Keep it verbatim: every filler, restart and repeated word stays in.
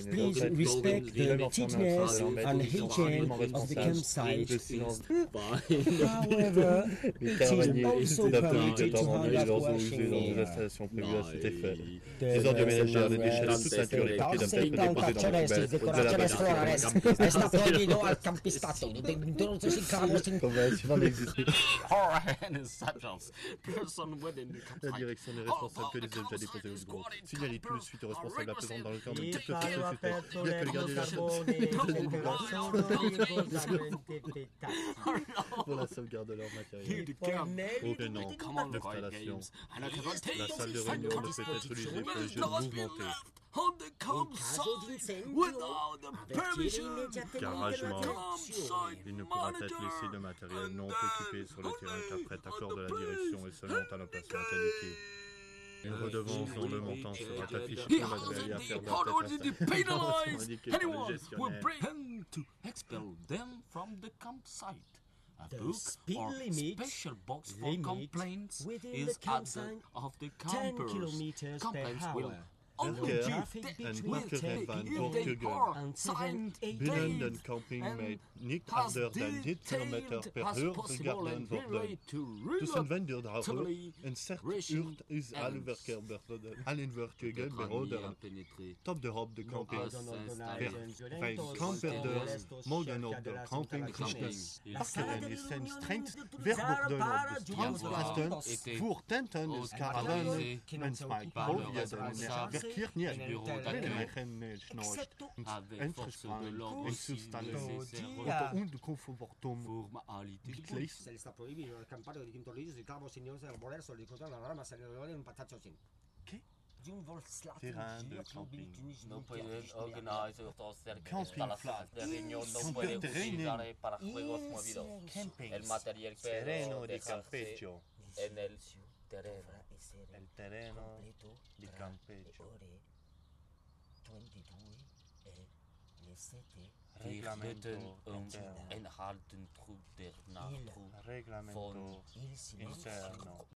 Please respect the thickness and hygiene of the campsite. However, it is also permitted to hang up washing gear. Les ordures ménagères, les déchets de toute nature, les papiers d'un tel que déposés dans la poubelle, de la base. Está prohibido al campistato. Convention n'existe pas. La La direction n'est responsable que des objets déposés au groupe. Signalez tout suite au responsable à présent dans le cadre de toute Il société. parla per Bien que le gardien pour la sauvegarde de leur matériel. Aucun nom d'installation. La salle de réunion ne peut être utilisée pour les jeux mouvementés. Garagement. Il ne pourra être laissé de matériel non occupé sur le terrain qu'après accord de la direction et seulement à l'emplacement indiqué. Une redevance dont le montant sera affiché sur l'adresse et à faire indiqué par le gestionnaire. A The book speed or limit special box for limit complaints within is the at the campsite of the ten campers. kilometers per Complaints will hour. only Traffic be between Parker ten van if Bortugen. they are and signed seven, eight Binnen dated den camping and met niet as harder dan dit kilometer detailed per as uur possible vergaarden and worden. relate to Tussen vingt-deux uur relatively en zes uur recent is alle events. verkeer worden. Allen Bortugen behouden top de hoop de camping. Vijf camperders mogen op de camping rusten. Parkeren is zijn strengst verboden op de strandplaatsen voor tenten, dus caravanen en spijkbooien en verkeer niet. Geen schnorcht, en gespannen, en substantie, op de confortum. Gleich. Se le está prohibido el campar de quinto litro, de clavos, señores, de voler, sobre el control de la rama, se le doy un patacho sin. ¿Qué? D'un vol slatin, Terrain de giga, camping. tunis, No tunis, pueden tunis, organizar otras Camping instalaciones de reunión, no Camper pueden de reunión. utilizar para juegos movidos. Camping. El material Sereno puede de dejarse campeggio. en el terreno. El terreno di campeggio. Reglamento interno. En halten truc der Nachdruck Reglamento von interno.